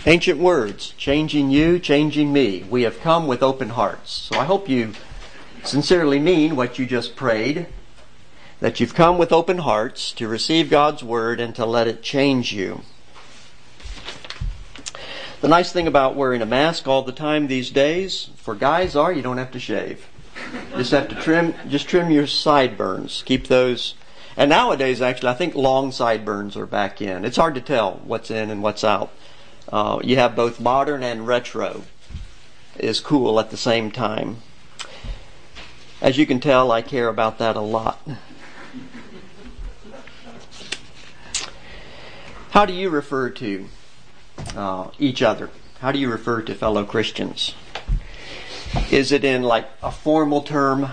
Ancient words, changing you, changing me. We have come with open hearts. So I hope you sincerely mean what you just prayed, that you've come with open hearts to receive God's Word and to let it change you. The nice thing about wearing a mask all the time these days, for guys you don't have to shave. Just have to trim your sideburns. Keep those. And nowadays, actually, I think long sideburns are back in. It's hard to tell what's in and what's out. You have both modern and retro is cool at the same time. As you can tell, I care about that a lot. How do you refer to each other? How do you refer to fellow Christians? Is it in like a formal term,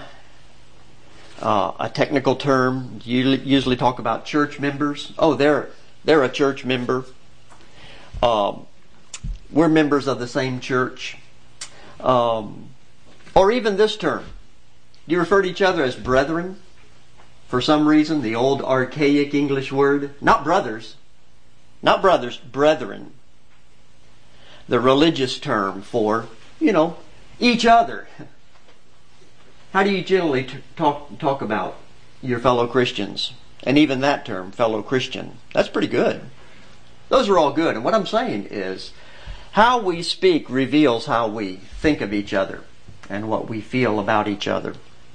a technical term? Do you usually talk about church members? Oh, they're a church member. We're members of the same church. Or even this term. Do you refer to each other as brethren? For some reason, the old archaic English word. Not brothers. Not brothers, brethren. The religious term for, each other. How do you generally talk about your fellow Christians? And even that term, fellow Christian. That's pretty good. Those are all good. And what I'm saying is, how we speak reveals how we think of each other and what we feel about each other.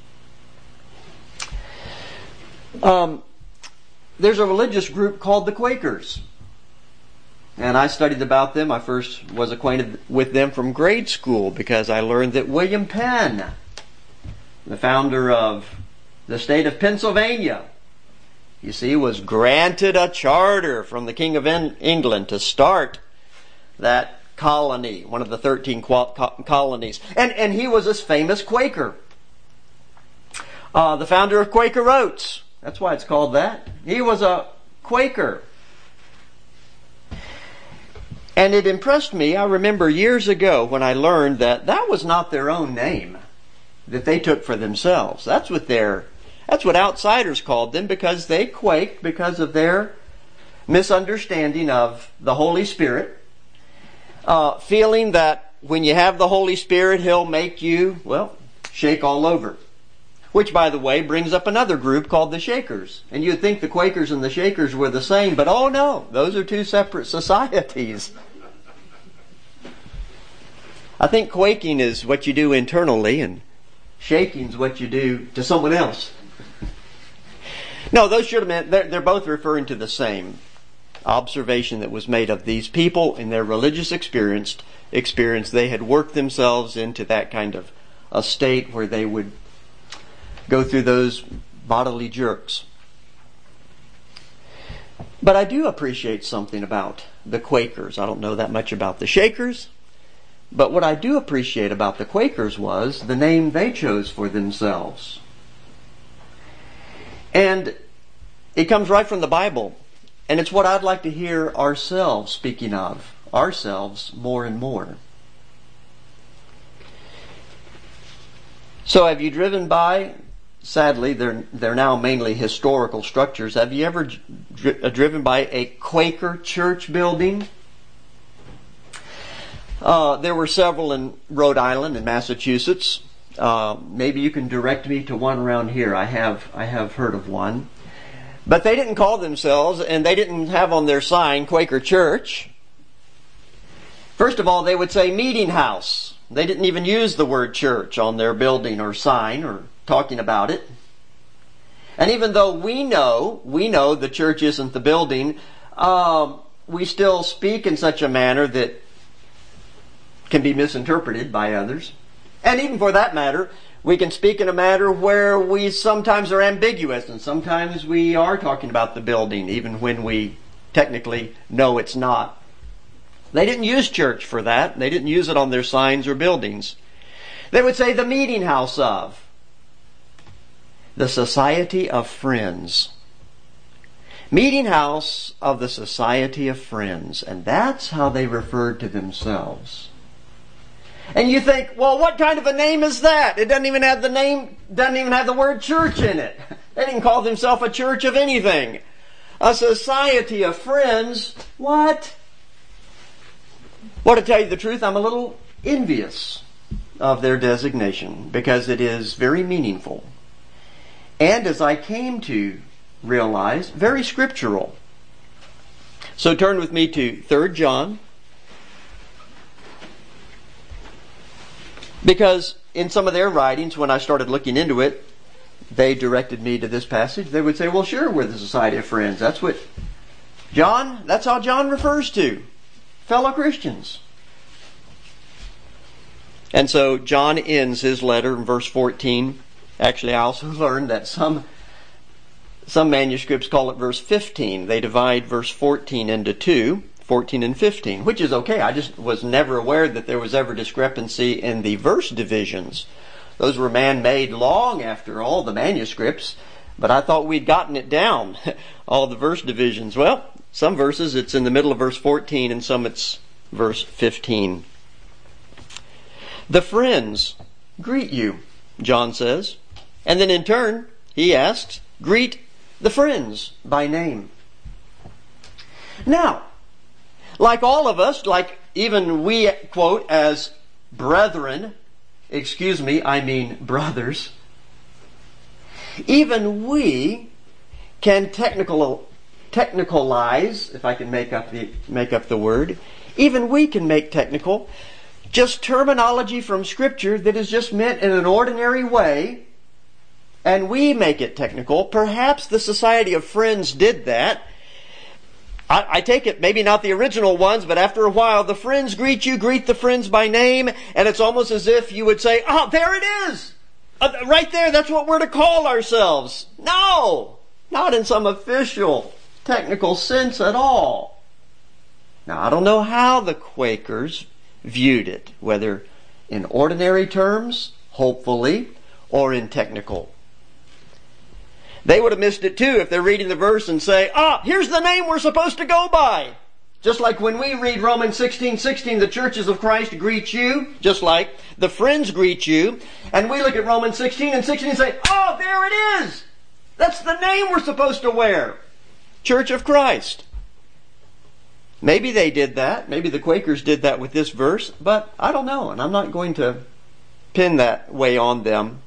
There's a religious group called the Quakers. And I studied about them. I first was acquainted with them from grade school because I learned that William Penn, the founder of the state of Pennsylvania, you see, was granted a charter from the King of England to start that colony, one of the 13 colonies. And he was this famous Quaker. The founder of Quaker Oats. That's why it's called that. He was a Quaker. And it impressed me, I remember years ago when I learned that was not their own name that they took for themselves. That's what outsiders called them, because they quaked because of their misunderstanding of the Holy Spirit. Feeling that when you have the Holy Spirit, He'll make you, shake all over. Which, by the way, brings up another group called the Shakers. And you'd think the Quakers and the Shakers were the same, but oh no, those are two separate societies. I think quaking is what you do internally, and shaking is what you do to someone else. No, those should have meant, they're both referring to the same observation that was made of these people in their religious experience. They had worked themselves into that kind of a state where they would go through those bodily jerks. But I do appreciate something about the Quakers. I don't know that much about the Shakers, but what I do appreciate about the Quakers was the name they chose for themselves. And it comes right from the Bible. And it's what I'd like to hear ourselves speaking of. Ourselves more and more. So have you driven by, sadly they're now mainly historical structures, have you ever driven by a Quaker church building? There were several in Rhode Island and Massachusetts. Maybe you can direct me to one around here. I have heard of one. But they didn't call themselves, and they didn't have on their sign Quaker Church. First of all, they would say meeting house. They didn't even use the word church on their building or sign or talking about it. And even though we know the church isn't the building, we still speak in such a manner that can be misinterpreted by others. And even for that matter, we can speak in a manner where we sometimes are ambiguous, and sometimes we are talking about the building, even when we technically know it's not. They didn't use church for that. They didn't use it on their signs or buildings. They would say the meeting house of, the Society of Friends. Meeting house of the Society of Friends. And that's how they referred to themselves. And you think, well, what kind of a name is that? It doesn't even have the word church in it. They didn't call themselves a church of anything. A society of friends. What? Well, to tell you the truth, I'm a little envious of their designation because it is very meaningful. And as I came to realize, very scriptural. So turn with me to 3 John. Because in some of their writings, when I started looking into it, they directed me to this passage. They would say, well, sure, we're the Society of Friends. That's how John refers to fellow Christians. And so John ends his letter in verse 14. Actually, I also learned that some manuscripts call it verse 15. They divide verse 14 into two, 14 and 15, which is okay. I just was never aware that there was ever discrepancy in the verse divisions. Those were man-made long after all the manuscripts, but I thought we'd gotten it down, all the verse divisions. Well, some verses it's in the middle of verse 14 and some it's verse 15. The friends greet you, John says. And then in turn, he asks, greet the friends by name. Now, like all of us, like even we quote as brethren, I mean brothers, even we can technicalize, if I can make up the word, even we can make technical just terminology from Scripture that is just meant in an ordinary way, and we make it technical. Perhaps the Society of Friends did that. I take it, maybe not the original ones, but after a while, the friends greet you, greet the friends by name, and it's almost as if you would say, oh, there it is! Right there, that's what we're to call ourselves. No! Not in some official, technical sense at all. Now, I don't know how the Quakers viewed it, whether in ordinary terms, hopefully, or in technical. They would have missed it too if they're reading the verse and say, here's the name we're supposed to go by. Just like when we read Romans 16:16, the churches of Christ greet you, just like the friends greet you, and we look at Romans 16:16 and say, there it is! That's the name we're supposed to wear. Church of Christ. Maybe they did that. Maybe the Quakers did that with this verse, but I don't know, and I'm not going to pin that way on them.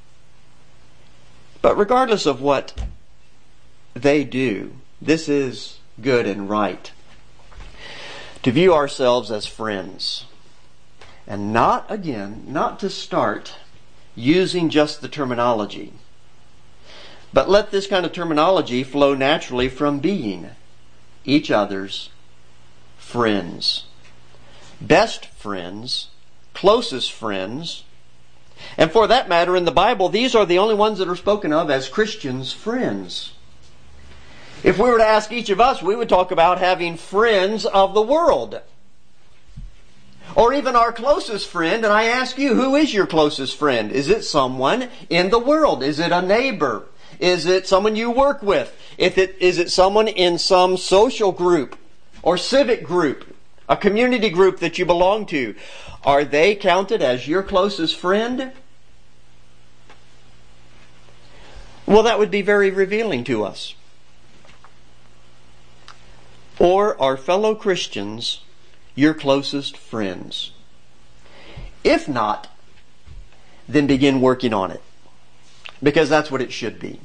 But regardless of what they do, this is good and right. To view ourselves as friends. And not to start using just the terminology. But let this kind of terminology flow naturally from being each other's friends. Best friends, closest friends, and for that matter, in the Bible, these are the only ones that are spoken of as Christians' friends. If we were to ask each of us, we would talk about having friends of the world. Or even our closest friend, and I ask you, who is your closest friend? Is it someone in the world? Is it a neighbor? Is it someone you work with? Is it someone in some social group or civic group, a community group that you belong to? Are they counted as your closest friend? Well, that would be very revealing to us. Or are fellow Christians your closest friends? If not, then begin working on it. Because that's what it should be.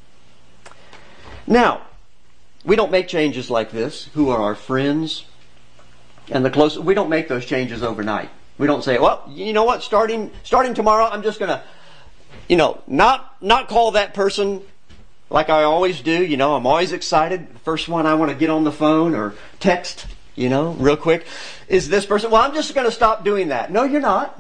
Now, we don't make changes like this. Who are our friends? And we don't make those changes overnight. We don't say, well, you know what, starting tomorrow, I'm just going to, not call that person like I always do. I'm always excited. The first one I want to get on the phone or text, real quick, is this person. Well, I'm just going to stop doing that. No, you're not.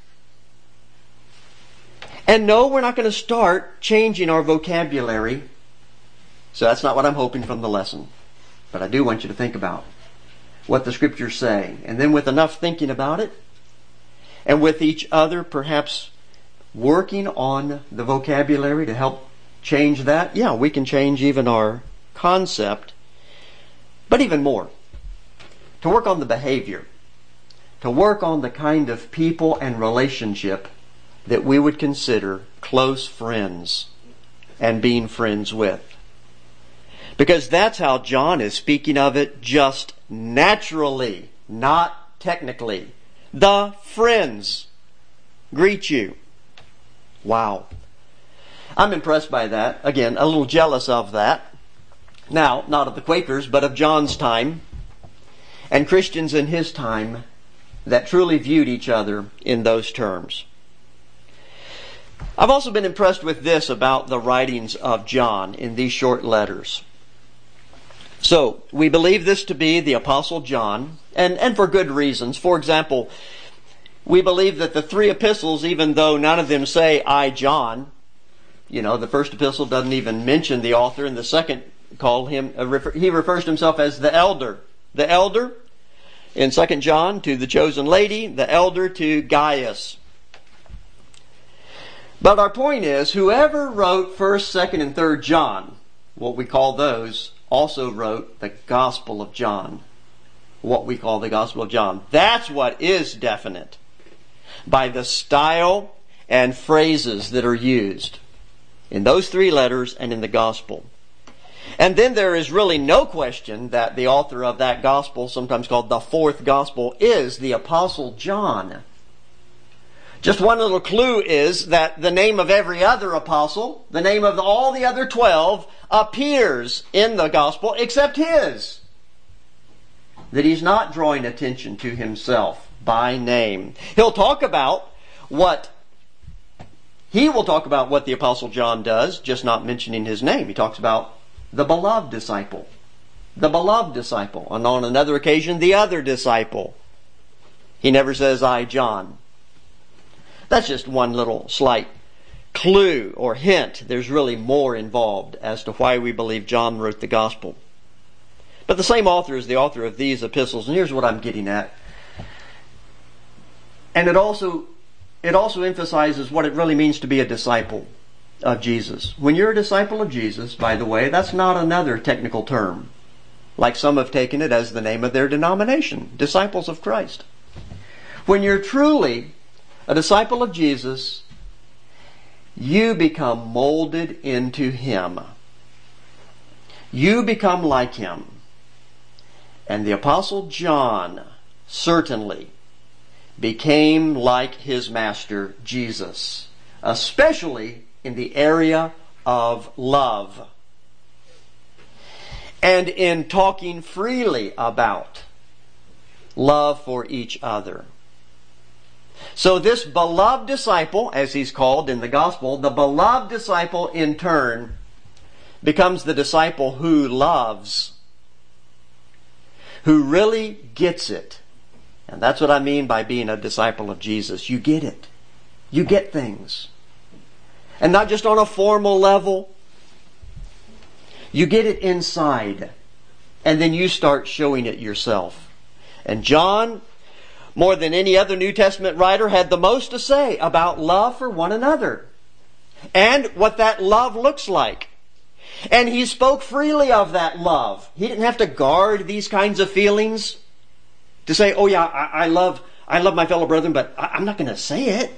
And no, we're not going to start changing our vocabulary. So that's not what I'm hoping from the lesson. But I do want you to think about what the Scriptures say. And then with enough thinking about it, and with each other perhaps working on the vocabulary to help change that, we can change even our concept. But even more, to work on the behavior, to work on the kind of people and relationship that we would consider close friends and being friends with. Because that's how John is speaking of it, just naturally, not technically. The friends greet you. Wow. I'm impressed by that. Again, a little jealous of that. Now, not of the Quakers, but of John's time and Christians in his time that truly viewed each other in those terms. I've also been impressed with this about the writings of John in these short letters. So, we believe this to be the Apostle John, and for good reasons. For example, we believe that the three epistles, even though none of them say, I, John, the first epistle doesn't even mention the author, and the second he refers to himself as the elder. The elder in 2 John to the chosen lady, the elder to Gaius. But our point is, whoever wrote 1st, 2nd, and 3rd John, what we call those, also wrote the Gospel of John. What we call the Gospel of John. That's what is definite by the style and phrases that are used in those three letters and in the Gospel. And then there is really no question that the author of that Gospel, sometimes called the fourth Gospel, is the Apostle John. Just one little clue is that the name of every other apostle, the name of all the other 12, appears in the Gospel except his. That he's not drawing attention to himself by name. He will talk about what the Apostle John does, just not mentioning his name. He talks about the beloved disciple. The beloved disciple. And on another occasion, the other disciple. He never says, I, John. That's just one little slight clue or hint. There's really more involved as to why we believe John wrote the Gospel. But the same author is the author of these epistles, and here's what I'm getting at. And it also emphasizes what it really means to be a disciple of Jesus. When you're a disciple of Jesus, by the way, that's not another technical term, like some have taken it as the name of their denomination, Disciples of Christ. When you're truly a disciple of Jesus, you become molded into Him. You become like Him. And the Apostle John certainly became like his master, Jesus, especially in the area of love and in talking freely about love for each other. So this beloved disciple, as he's called in the Gospel, the beloved disciple in turn becomes the disciple who loves, who really gets it. And that's what I mean by being a disciple of Jesus. You get it. You get things. And not just on a formal level. You get it inside. And then you start showing it yourself. And John, more than any other New Testament writer, had the most to say about love for one another. And what that love looks like. And he spoke freely of that love. He didn't have to guard these kinds of feelings to say, oh yeah, I love my fellow brethren, but I'm not going to say it.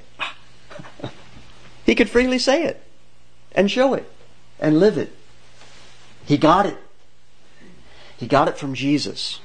He could freely say it and show it and live it. He got it. He got it from Jesus.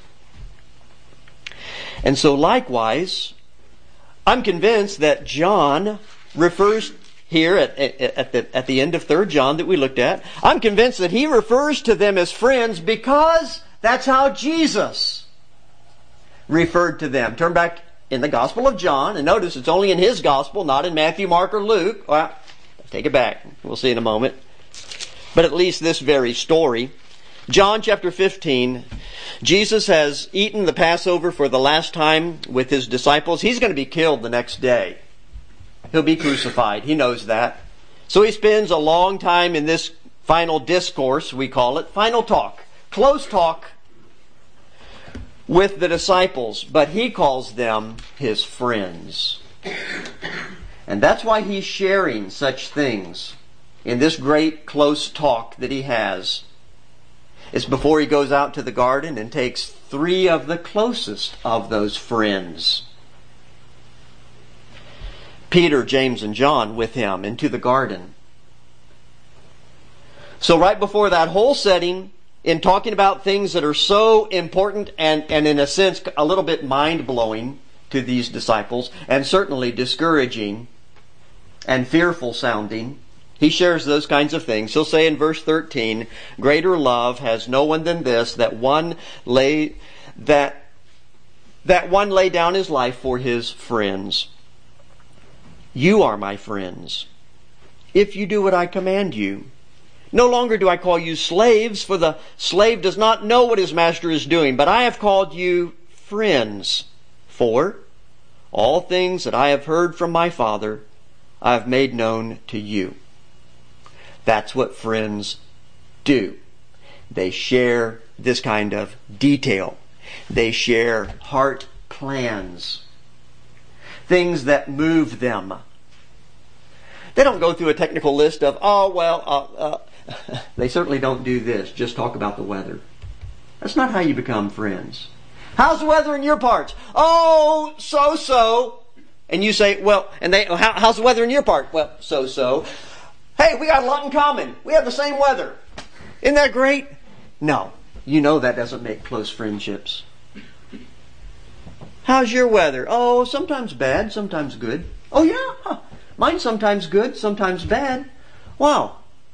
And so likewise, I'm convinced that John refers here at the end of 3rd John that we looked at, I'm convinced that he refers to them as friends because that's how Jesus referred to them. Turn back in the Gospel of John, and notice it's only in his Gospel, not in Matthew, Mark, or Luke. Well, take it back. We'll see in a moment. But at least this very story. John chapter 15, Jesus has eaten the Passover for the last time with his disciples. He's going to be killed the next day. He'll be crucified. He knows that. So he spends a long time in this final discourse, we call it, final talk, close talk with the disciples, but he calls them his friends. And that's why he's sharing such things in this great close talk that he has. It's before he goes out to the garden and takes 3 of the closest of those friends, Peter, James, and John, with him into the garden. So right before that whole setting in talking about things that are so important and in a sense a little bit mind-blowing to these disciples, and certainly discouraging and fearful sounding. He shares those kinds of things. He'll say in verse 13, "Greater love has no one than this, that one lay down his life for his friends. You are my friends, if you do what I command you. No longer do I call you slaves, for the slave does not know what his master is doing, but I have called you friends. For all things that I have heard from my Father, I have made known to you." That's what friends do. They share this kind of detail. They share heart plans, things that move them. They don't go through a technical list of, they certainly don't do this, just talk about the weather. That's not how you become friends. "How's the weather in your parts?" "Oh, so-so." And you say, how's the weather in your part?" "Well, so-so." "Hey, we got a lot in common. We have the same weather. Isn't that great?" No, you know that doesn't make close friendships. "How's your weather?" "Oh, sometimes bad, sometimes good." "Oh yeah? Huh. Mine's sometimes good, sometimes bad." Wow.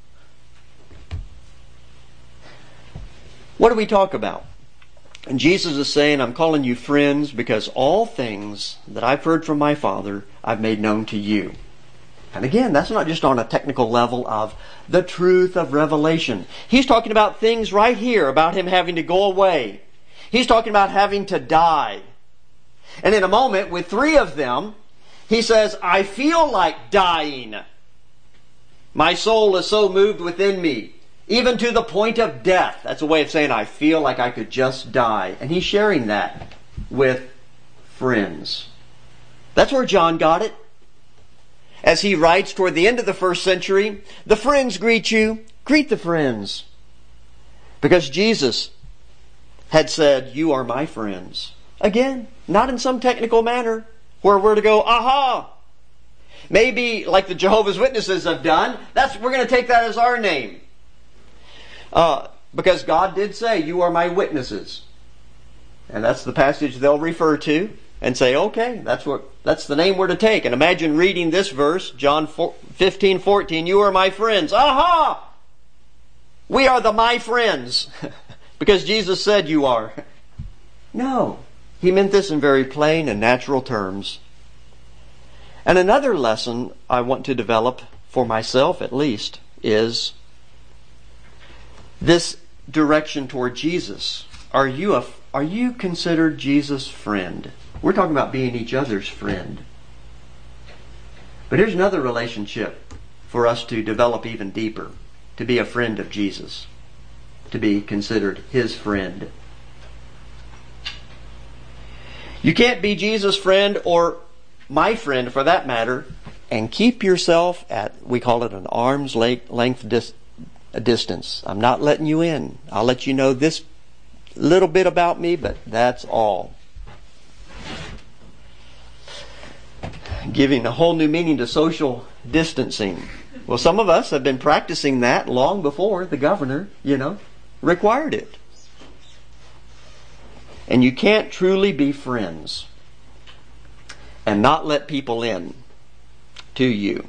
What do we talk about? And Jesus is saying, "I'm calling you friends because all things that I've heard from my Father, I've made known to you." And again, that's not just on a technical level of the truth of revelation. He's talking about things right here, about Him having to go away. He's talking about having to die. And in a moment, with three of them, He says, "I feel like dying. My soul is so moved within me, even to the point of death." That's a way of saying, I feel like I could just die. And He's sharing that with friends. That's where John got it. As he writes toward the end of the first century, "The friends greet you. Greet the friends." Because Jesus had said, "You are my friends." Again, not in some technical manner where we're to go, aha. Maybe like the Jehovah's Witnesses have done, we're going to take that as our name. Because God did say, "You are my witnesses." And that's the passage they'll refer to and say, okay, that's the name we're to take. And imagine reading this verse, John 15:14, "You are my friends." Aha! We are the my friends. Because Jesus said you are. No. He meant this in very plain and natural terms. And another lesson I want to develop, for myself at least, is this direction toward Jesus. Are you considered Jesus' friend? We're talking about being each other's friend. But here's another relationship for us to develop even deeper. To be a friend of Jesus. To be considered His friend. You can't be Jesus' friend, or my friend for that matter, and keep yourself at, we call it an arm's length distance. I'm not letting you in. I'll let you know this little bit about me, but that's all. Giving a whole new meaning to social distancing. Well, some of us have been practicing that long before the governor, required it. And you can't truly be friends and not let people in to you.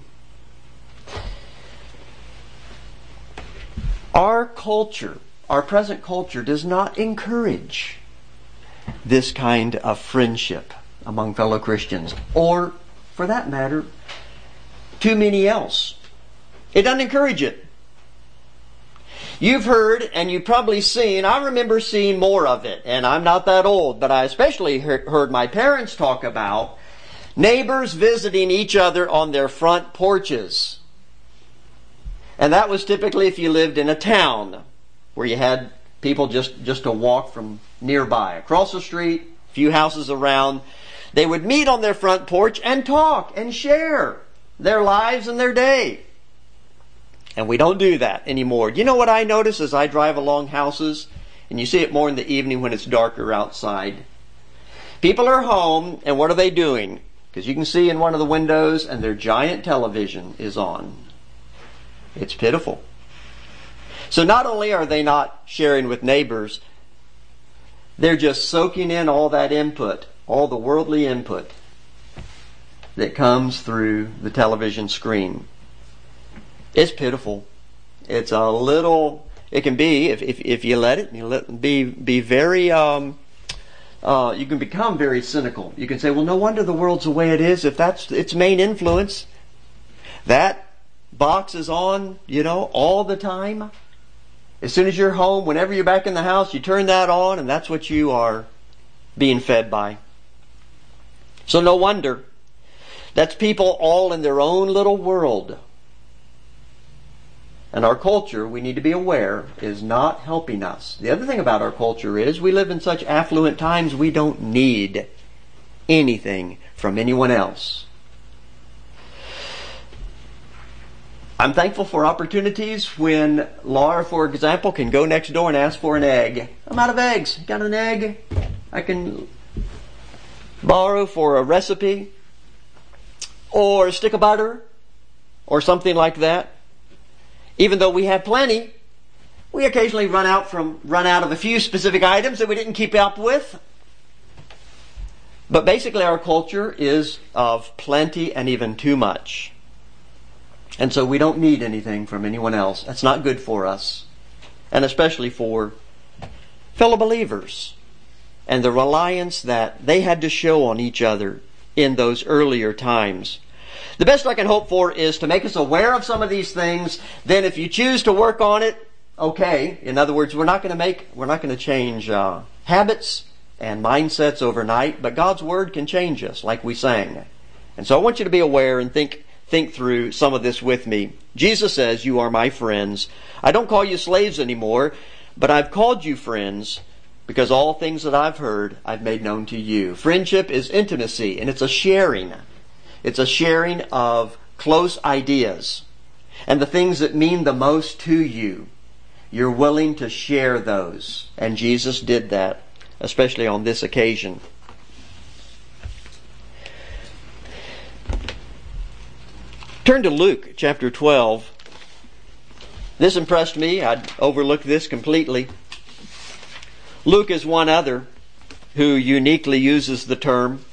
Our culture, our present culture, does not encourage this kind of friendship among fellow Christians, or, for that matter, too many else. It doesn't encourage it. You've heard, and you've probably seen, I remember seeing more of it, and I'm not that old, but I especially heard my parents talk about neighbors visiting each other on their front porches. And that was typically if you lived in a town where you had people just to walk from nearby. Across the street, a few houses around, they would meet on their front porch and talk and share their lives and their day. And we don't do that anymore. You know what I notice as I drive along houses? And you see it more in the evening when it's darker outside. People are home, and what are they doing? Because you can see in one of the windows, and their giant television is on. It's pitiful. So not only are they not sharing with neighbors, they're just soaking in all that input, all the worldly input that comes through the television screen. It's pitiful. It's a little, it can be, if you let it, be very, you can become very cynical. You can say, well, no wonder the world's the way it is if that's its main influence. That box is on, all the time. As soon as you're home, whenever you're back in the house, you turn that on, and that's what you are being fed by. So no wonder. That's people all in their own little world. And our culture, we need to be aware, is not helping us. The other thing about our culture is we live in such affluent times we don't need anything from anyone else. I'm thankful for opportunities when Laura, for example, can go next door and ask for an egg. I'm out of eggs. Got an egg? I can borrow for a recipe or a stick of butter or something like that. Even though we have plenty, we occasionally run out of a few specific items that we didn't keep up with. But basically our culture is of plenty and even too much. And so we don't need anything from anyone else. That's not good for us. And especially for fellow believers. And the reliance that they had to show on each other in those earlier times. The best I can hope for is to make us aware of some of these things. Then if you choose to work on it, okay. In other words, we're not going to change habits and mindsets overnight, but God's Word can change us, like we sang. And so I want you to be aware and think through some of this with me. Jesus says, "You are my friends. I don't call you slaves anymore, but I've called you friends because all things that I've heard, I've made known to you." Friendship is intimacy, and it's a sharing. It's a sharing of close ideas and the things that mean the most to you. You're willing to share those. And Jesus did that, especially on this occasion. Turn to Luke chapter 12. This impressed me. I'd overlooked this completely. Luke is one other who uniquely uses the term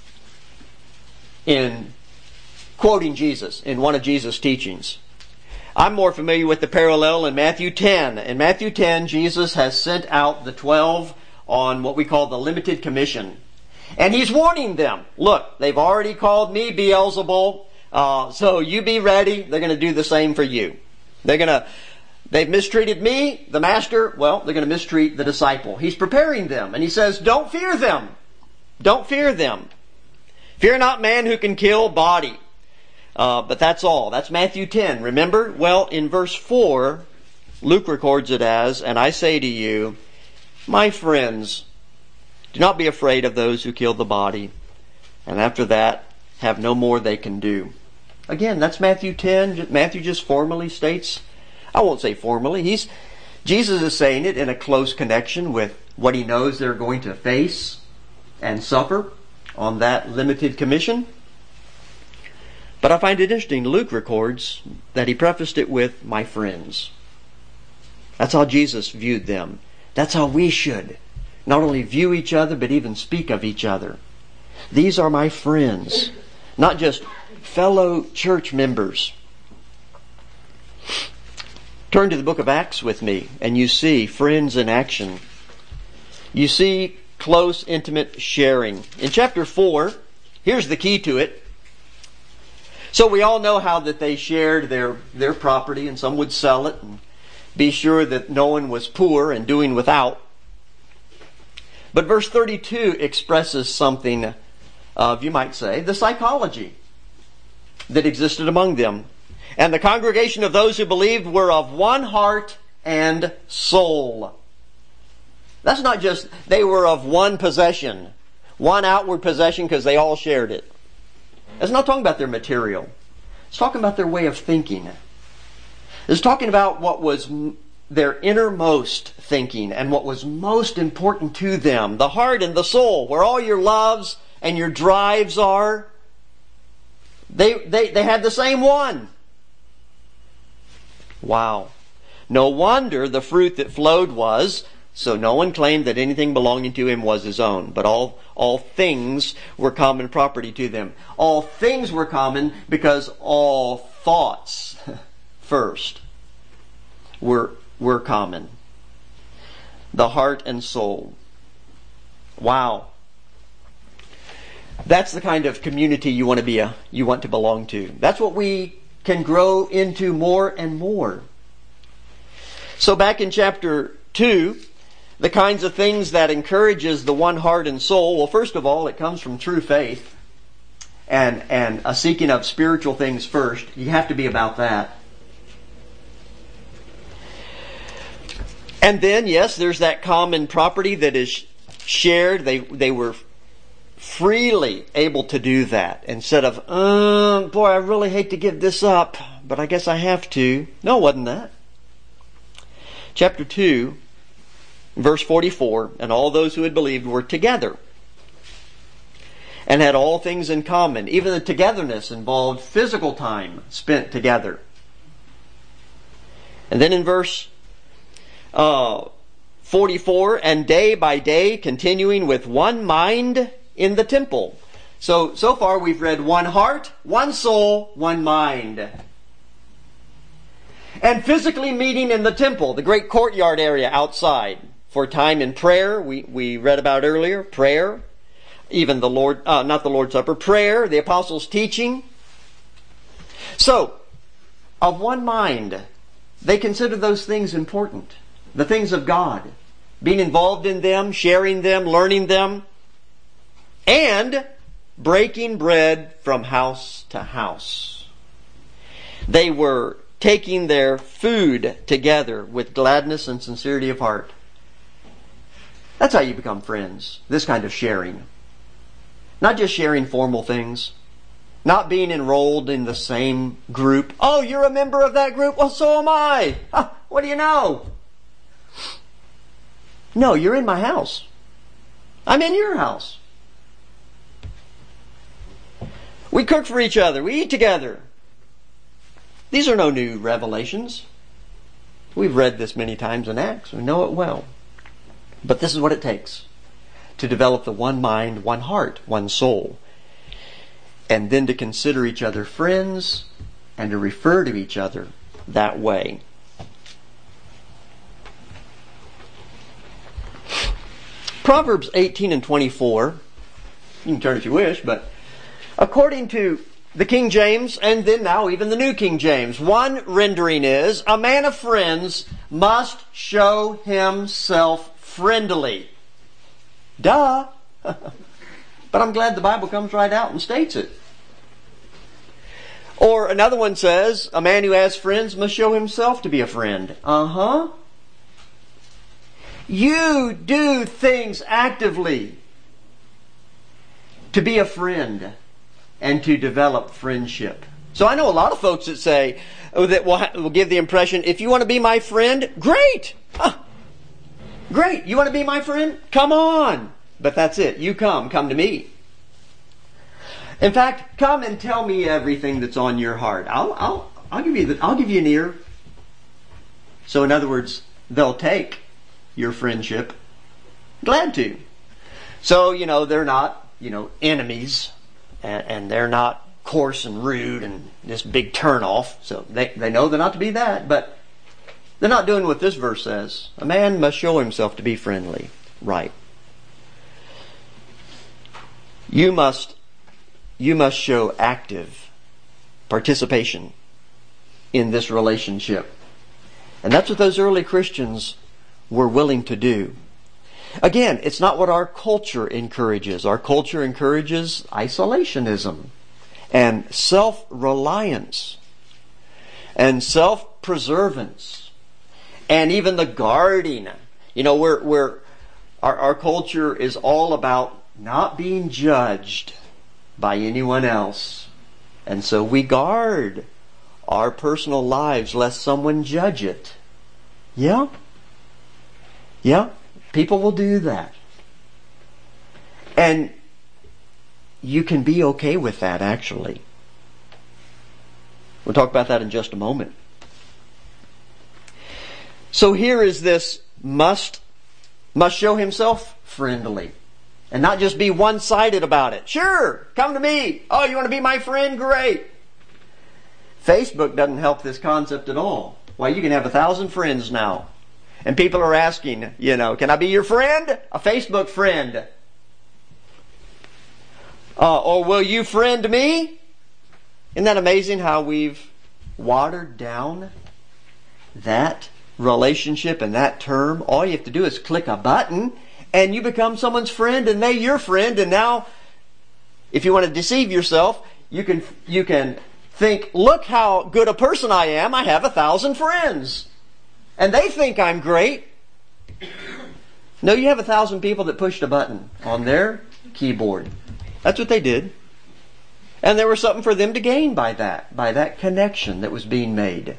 in quoting Jesus in one of Jesus' teachings. I'm more familiar with the parallel in Matthew 10. In Matthew 10, Jesus has sent out the 12 on what we call the limited commission. And He's warning them, look, they've already called me Beelzebul, so you be ready. They're going to do the same for you. They've mistreated me, the master. Well, they're going to mistreat the disciple. He's preparing them. And He says, don't fear them. Don't fear them. Fear not man who can kill body. But that's all. That's Matthew 10. Remember? Well, in verse 4, Luke records it as, "And I say to you, my friends, do not be afraid of those who kill the body, and after that have no more they can do." Again, that's Matthew 10. Matthew just formally states, I won't say formally, Jesus is saying it in a close connection with what He knows they're going to face and suffer on that limited commission. But I find it interesting, Luke records that he prefaced it with, "my friends." That's how Jesus viewed them. That's how we should not only view each other, but even speak of each other. These are my friends, not just fellow church members. Turn to the book of Acts with me, and you see friends in action. You see close, intimate sharing. In chapter 4, here's the key to it. So we all know how that they shared their property, and some would sell it and be sure that no one was poor and doing without. But verse 32 expresses something of, you might say, the psychology that existed among them. "And the congregation of those who believed were of one heart and soul." That's not just they were of one possession, one outward possession because they all shared it. It's not talking about their material. It's talking about their way of thinking. It's talking about what was their innermost thinking and what was most important to them. The heart and the soul, where all your loves and your drives are. They had the same one. Wow. No wonder the fruit that flowed was, so no one claimed that anything belonging to him was his own, but all things were common property to them. All things were common because all thoughts first were common. The heart and soul. Wow. That's the kind of community you want to belong to. That's what we can grow into more and more. So back in chapter 2, the kinds of things that encourages the one heart and soul, well, first of all, it comes from true faith and a seeking of spiritual things first. You have to be about that. And then, yes, there's that common property that is shared. They were freely able to do that instead of, boy, I really hate to give this up, but I guess I have to. No, it wasn't that. Chapter 2, verse 44, and all those who had believed were together and had all things in common. Even the togetherness involved physical time spent together. And then in verse 44, and day by day continuing with one mind in the temple. So far we've read one heart, one soul, one mind. And physically meeting in the temple, the great courtyard area outside, for time in prayer. We read about earlier, prayer. Even the Lord, not the Lord's Supper, prayer, the apostles' teaching. So, of one mind, they consider those things important. The things of God. Being involved in them, sharing them, learning them. And breaking bread from house to house. They were taking their food together with gladness and sincerity of heart. That's how you become friends. This kind of sharing. Not just sharing formal things. Not being enrolled in the same group. Oh, you're a member of that group? Well, so am I. What do you know? No, you're in my house. I'm in your house. We cook for each other. We eat together. These are no new revelations. We've read this many times in Acts. We know it well. But this is what it takes to develop the one mind, one heart, one soul. And then to consider each other friends and to refer to each other that way. Proverbs 18 and 24. You can turn if you wish, but according to the King James, and then now even the New King James, one rendering is, a man of friends must show himself friendly. Duh! But I'm glad the Bible comes right out and states it. Or another one says, a man who has friends must show himself to be a friend. You do things actively to be a friend and to develop friendship. So I know a lot of folks that say, that will give the impression, if you want to be my friend, great! Great, you want to be my friend? Come on! But that's it. You come to me. In fact, come and tell me everything that's on your heart. I'll give you an ear. So in other words, they'll take your friendship. Glad to. So, they're not, enemies. And they're not coarse and rude and this big turnoff. So they know they're not to be that. But they're not doing what this verse says. A man must show himself to be friendly. Right. You must show active participation in this relationship. And that's what those early Christians were willing to do. Again, it's not what our culture encourages. Our culture encourages isolationism and self-reliance and self-preservance and even the guarding. Our culture is all about not being judged by anyone else. And so we guard our personal lives lest someone judge it. Yeah? People will do that. And you can be okay with that, actually. We'll talk about that in just a moment. So here is this must show himself friendly. And not just be one-sided about it. Sure, come to me. Oh, you want to be my friend? Great. Facebook doesn't help this concept at all. Why, you can have 1,000 friends now. And people are asking, can I be your friend? A Facebook friend. Or will you friend me? Isn't that amazing how we've watered down that relationship and that term? All you have to do is click a button and you become someone's friend and they your friend. And now, if you want to deceive yourself, you can think, look how good a person I am. I have 1,000 friends. And they think I'm great. No, you have 1,000 people that pushed a button on their keyboard. That's what they did. And there was something for them to gain by that connection that was being made.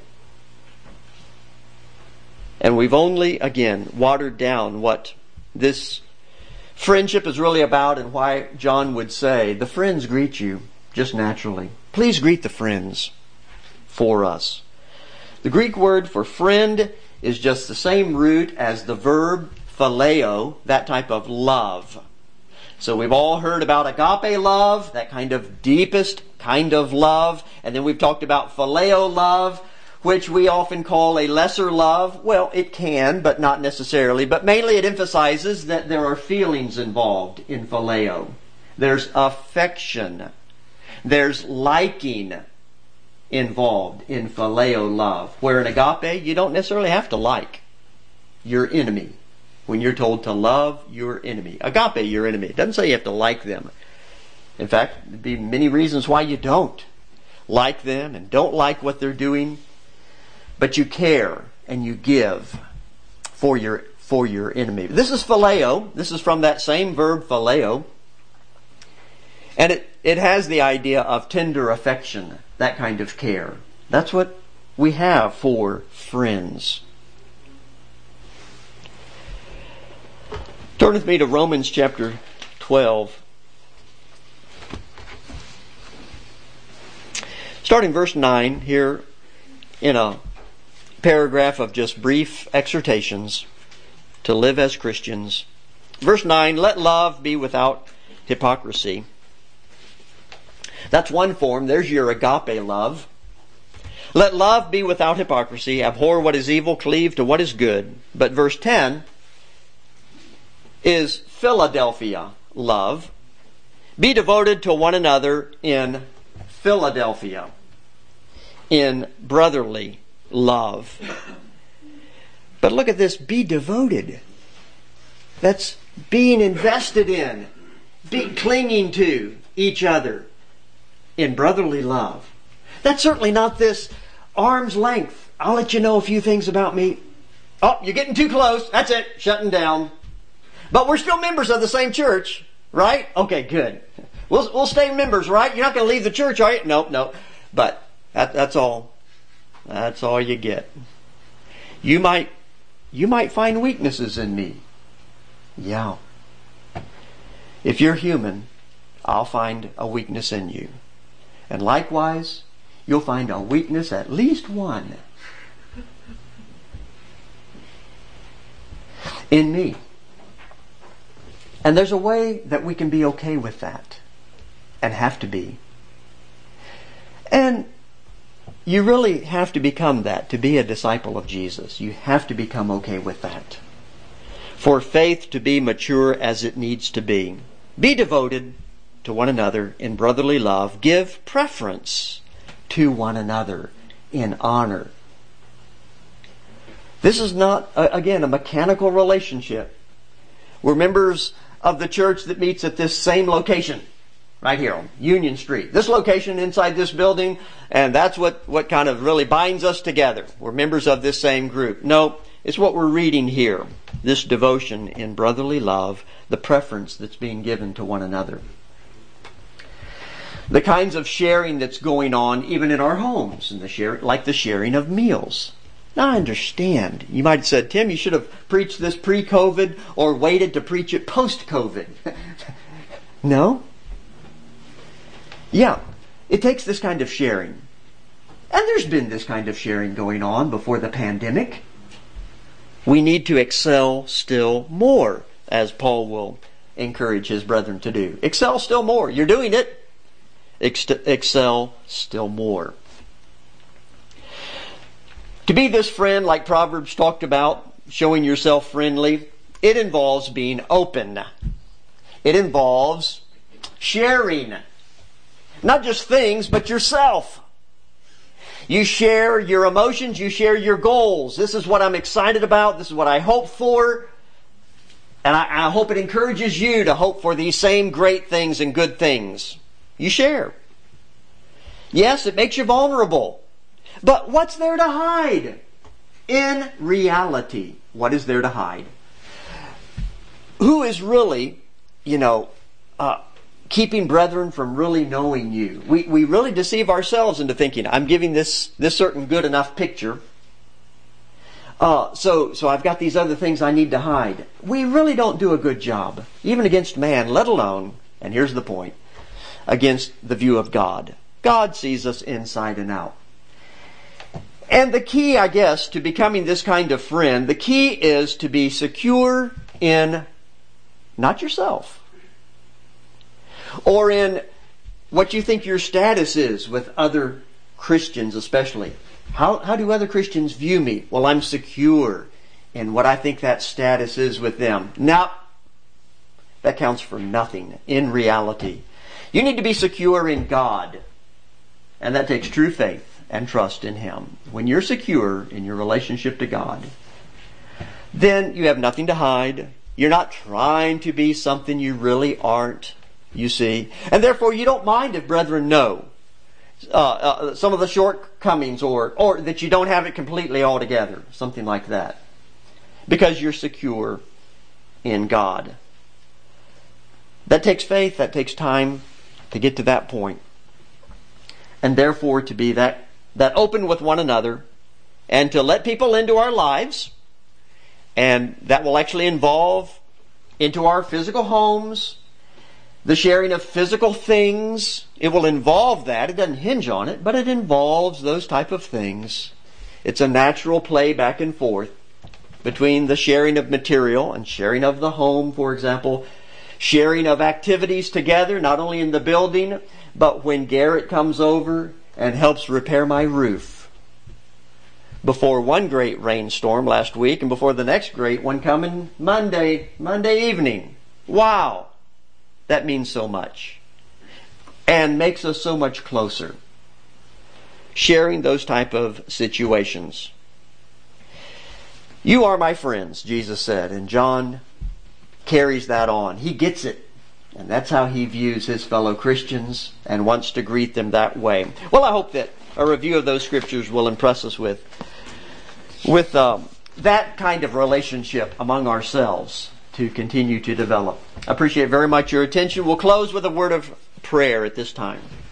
And we've only, again, watered down what this friendship is really about and why John would say, the friends greet you just naturally. Please greet the friends for us. The Greek word for friend is just the same root as the verb phileo, that type of love. So we've all heard about agape love, that kind of deepest kind of love. And then we've talked about phileo love, which we often call a lesser love. Well, it can, but not necessarily. But mainly it emphasizes that there are feelings involved in phileo. There's affection. There's liking involved in phileo love. Where in agape, you don't necessarily have to like your enemy when you're told to love your enemy. Agape, your enemy. It doesn't say you have to like them. In fact, there'd be many reasons why you don't like them and don't like what they're doing. But you care and you give for your enemy. This is phileo. This is from that same verb phileo. And it has the idea of tender affection, that kind of care. That's what we have for friends. Turn with me to Romans chapter 12. Starting verse 9 here in a paragraph of just brief exhortations to live as Christians. Verse 9, let love be without hypocrisy. That's one form. There's your agape love. Let love be without hypocrisy. Abhor what is evil, cleave to what is good. But verse 10 is Philadelphia love. Be devoted to one another in Philadelphia, in brotherly love. But look at this, be devoted. That's being invested in, clinging to each other in brotherly love. That's certainly not this arm's length. I'll let you know a few things about me. Oh, you're getting too close. That's it. Shutting down. But we're still members of the same church, right? Okay, good. We'll stay members, right? You're not going to leave the church, are you? No. But that's all. That's all you get. You might find weaknesses in me. Yeah. If you're human, I'll find a weakness in you. And likewise, you'll find a weakness, at least one, in me. And there's a way that we can be okay with that. And have to be. And you really have to become that to be a disciple of Jesus. You have to become okay with that. For faith to be mature as it needs to be. Be devoted to one another in brotherly love. Give preference to one another in honor. This is not, again, a mechanical relationship. We're members of the church that meets at this same location. Right here on Union Street. This location inside this building, and that's what kind of really binds us together. We're members of this same group. No, it's what we're reading here. This devotion in brotherly love, the preference that's being given to one another. The kinds of sharing that's going on even in our homes, and like the sharing of meals. Now I understand. You might have said, Tim, you should have preached this pre-COVID or waited to preach it post-COVID. No? Yeah, it takes this kind of sharing. And there's been this kind of sharing going on before the pandemic. We need to excel still more, as Paul will encourage his brethren to do. Excel still more. You're doing it. Excel still more. To be this friend, like Proverbs talked about, showing yourself friendly, it involves being open. It involves sharing. Not just things, but yourself. You share your emotions, you share your goals. This is what I'm excited about, this is what I hope for. And I hope it encourages you to hope for these same great things and good things. You share. Yes, it makes you vulnerable. But what's there to hide? In reality, what is there to hide? Who is really, keeping brethren from really knowing you? We really deceive ourselves into thinking, I'm giving this certain good enough picture. So I've got these other things I need to hide. We really don't do a good job, even against man, let alone, and here's the point, against the view of God. God sees us inside and out. And the key, I guess, to becoming this kind of friend, the key is to be secure in not yourself, or in what you think your status is with other Christians especially. How do other Christians view me? Well, I'm secure in what I think that status is with them. Now, that counts for nothing in reality. You need to be secure in God. And that takes true faith and trust in Him. When you're secure in your relationship to God, then you have nothing to hide. You're not trying to be something you really aren't, you see. And therefore you don't mind if brethren know some of the shortcomings or that you don't have it completely all together. Something like that. Because you're secure in God. That takes faith. That takes time to get to that point. And therefore to be that open with one another and to let people into our lives. And that will actually involve into our physical homes, the sharing of physical things. It will involve that. It doesn't hinge on it, but it involves those type of things. It's a natural play back and forth between the sharing of material and sharing of the home, for example. Sharing of activities together, not only in the building, but when Garrett comes over and helps repair my roof. Before one great rainstorm last week and before the next great one coming Monday evening. Wow! That means so much. And makes us so much closer. Sharing those type of situations. You are my friends, Jesus said, and John carries that on. He gets it. And that's how he views his fellow Christians and wants to greet them that way. Well, I hope that a review of those scriptures will impress us with that kind of relationship among ourselves to continue to develop. I appreciate very much your attention. We'll close with a word of prayer at this time.